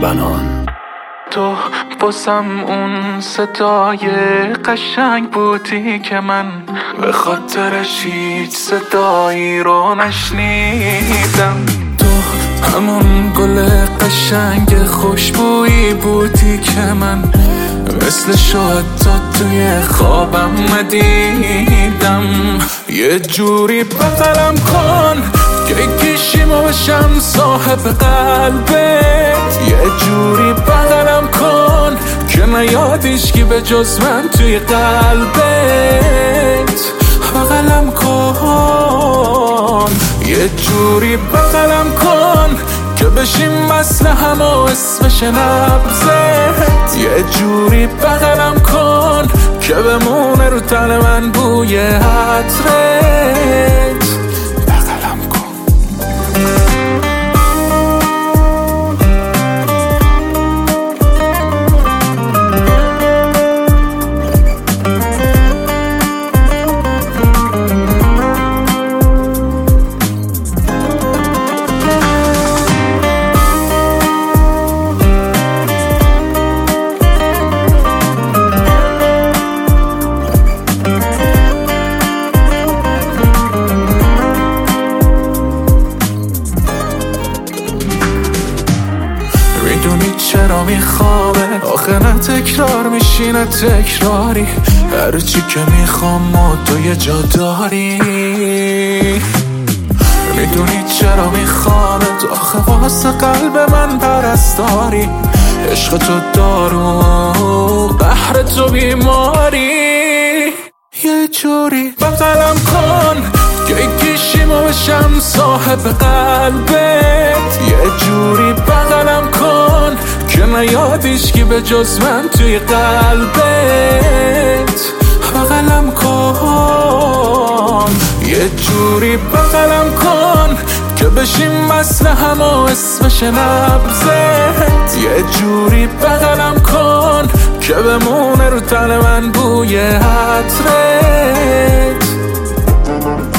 بنان. تو باسم اون صدای قشنگ بودی که من به خاطرش هیچ صدایی رو نشنیدم. تو همون گل قشنگ خوشبویی بودی که من مثل شد تا توی خوابم ندیدم. یه جوری بغلم کن که کشیمو بشم صاحب قلبت. یه جوری بغلم کن که نیادیش که به جز من توی قلبت. بغلم کن یه جوری بغلم کن که بشیم مثل همه اسمش نبزت. یه جوری بغلم کن که بمونه رو تن من بوی عطرت. بغلم کن. میدونی چرا میخوابه؟ آخه نه تکرار میشی نه تکراری. هرچی که میخوام و تو یه جا داری. میدونی چرا میخوابه؟ تو آخه واسه قلب من پرستاری. عشق تو دارو بحر تو بیماری. یه جوری بغلم کن که کشیمو بشم صاحب قلبت. یه جوری بغلم کن که نیادیش که به جز من توی قلبت. بغلم کن یه جوری بغلم کن که بشیم مثل همه اسمش نبزت. یه جوری بغلم کن که بمونه رو تن من بوی عطرت.